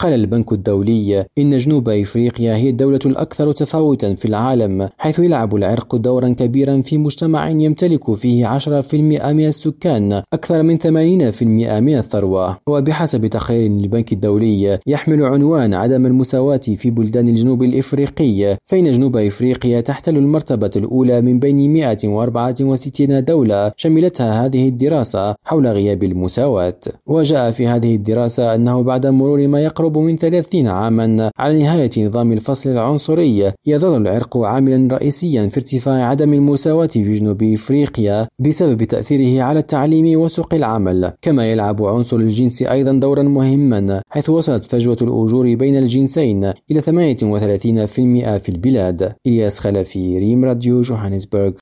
قال البنك الدولي إن جنوب إفريقيا هي الدولة الأكثر تفاوتا في العالم، حيث يلعب العرق دورا كبيرا في مجتمع يمتلك فيه 10% من السكان، أكثر من 80% من الثروة. وبحسب تقرير للبنك الدولي يحمل عنوان عدم المساواة في بلدان الجنوب الإفريقي، فإن جنوب إفريقيا تحتل المرتبة الأولى من بين 164 دولة شملتها هذه الدراسة حول غياب المساواة. وجاء في هذه الدراسة أنه بعد مرور ما يقرب من 30 عاما على نهاية نظام الفصل العنصري، يظل العرق عاملا رئيسيا في ارتفاع عدم المساواة في جنوب إفريقيا بسبب تأثيره على التعليم وسوق العمل. كما يلعب عنصر الجنس أيضا دورا مهما، حيث وصلت فجوة الأجور بين الجنسين إلى 38% في البلاد. إلياس خلفي، ريم راديو، جوهانسبرغ.